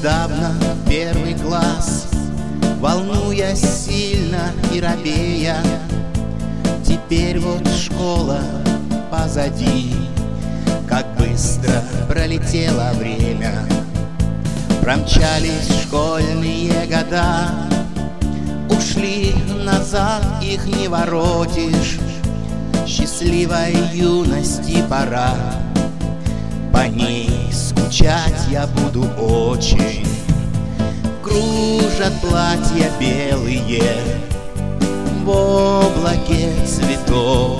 недавно первый класс, волнуясь сильно и робея. Теперь вот школа позади, как быстро пролетело время. Промчались школьные года, ушли назад, их не воротишь. Счастливой юности пора, по ней скучать я буду очень. Кружат платья белые в облаке цветов.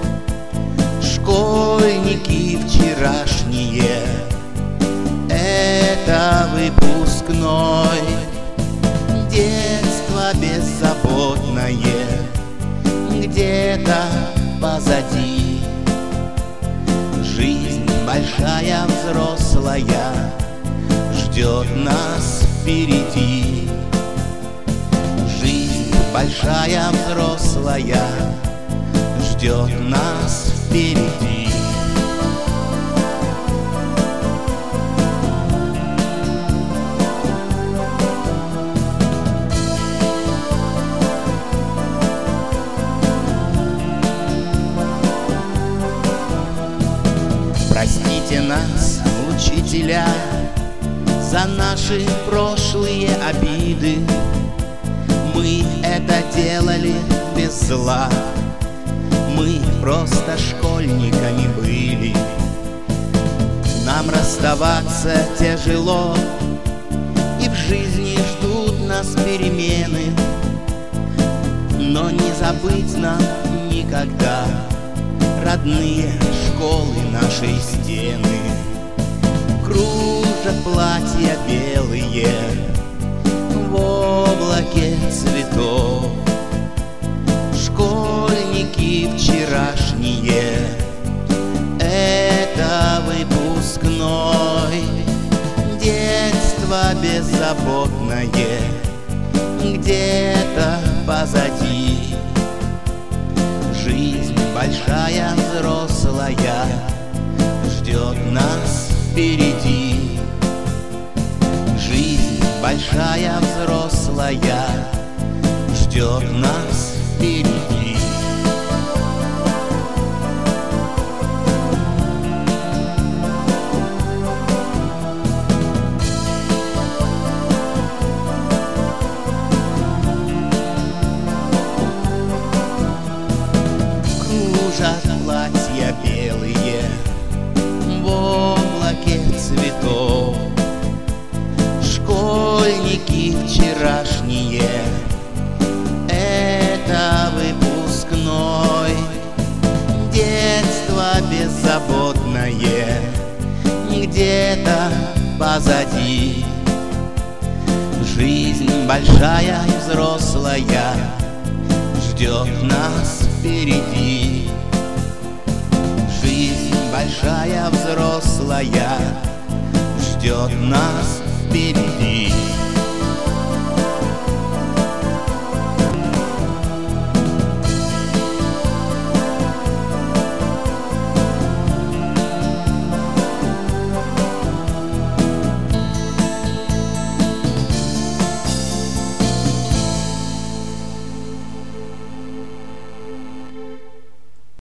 Школьники вчерашние, это выпускной. Детство беззаботное где-то позади. Жизнь большая, взрослая ждет нас впереди. Жизнь большая, взрослая ждет нас впереди. Простите нас, учителя, за наши прошлые обиды. Мы это делали без зла, мы просто школьниками были. Нам расставаться тяжело, и в жизни ждут нас перемены. Но не забыть нам никогда родные школы, нашей стены. Кружат платья белые в облаке цветов. Школьники вчерашние, это выпускной. Детство беззаботное где-то позади. Жизнь большая, взрослая ждет нас впереди. Жизнь большая, взрослая ждет нас впереди. Кружат платья белые в облаке цветов. Школьники вчерашние, это выпускной. Детство беззаботное где-то позади. Жизнь большая и взрослая ждет нас впереди. Жизнь большая, взрослая ждет нас впереди.